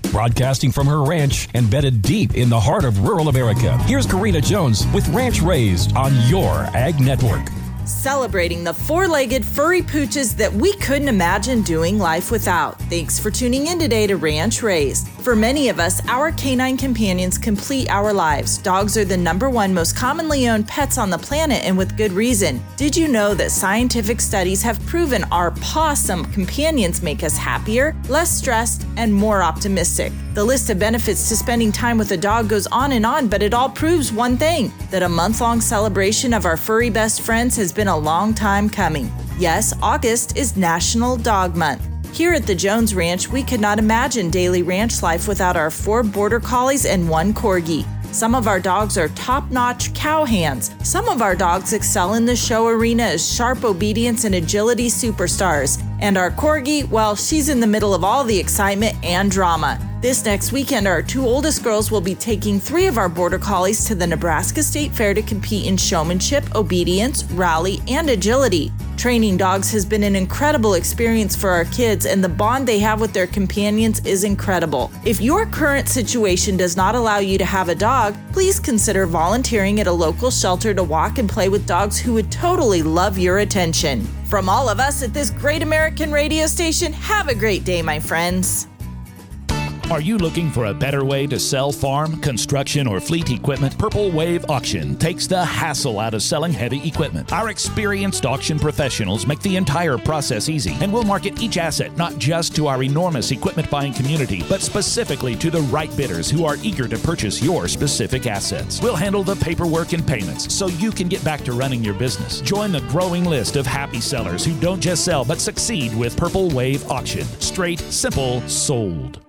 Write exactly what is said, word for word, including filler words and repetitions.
Broadcasting from her ranch embedded deep in the heart of rural America, here's Karina Jones with Ranch Raised on your Ag Network. Celebrating the four-legged furry pooches that we couldn't imagine doing life without. Thanks for tuning in today to Ranch Raised. For many of us, our canine companions complete our lives. Dogs are the number one most commonly owned pets on the planet, and with good reason. Did you know that scientific studies have proven our pawsome companions make us happier, less stressed, and more optimistic? The list of benefits to spending time with a dog goes on and on, but it all proves one thing, that a month-long celebration of our furry best friends has been a long time coming. Yes, August is National Dog Month. Here at the Jones Ranch, we could not imagine daily ranch life without our four border collies and one corgi. Some of our dogs are top-notch cowhands. Some of our dogs excel in the show arena as sharp obedience and agility superstars. And our corgi, well, she's in the middle of all the excitement and drama. This next weekend, our two oldest girls will be taking three of our border collies to the Nebraska State Fair to compete in showmanship, obedience, rally, and agility. Training dogs has been an incredible experience for our kids, and the bond they have with their companions is incredible. If your current situation does not allow you to have a dog, please consider volunteering at a local shelter to walk and play with dogs who would totally love your attention. From all of us at this great American radio station, have a great day, my friends. Are you looking for a better way to sell farm, construction, or fleet equipment? Purple Wave Auction takes the hassle out of selling heavy equipment. Our experienced auction professionals make the entire process easy, and will market each asset not just to our enormous equipment buying community, but specifically to the right bidders who are eager to purchase your specific assets. We'll handle the paperwork and payments so you can get back to running your business. Join the growing list of happy sellers who don't just sell but succeed with Purple Wave Auction. Straight, simple, sold.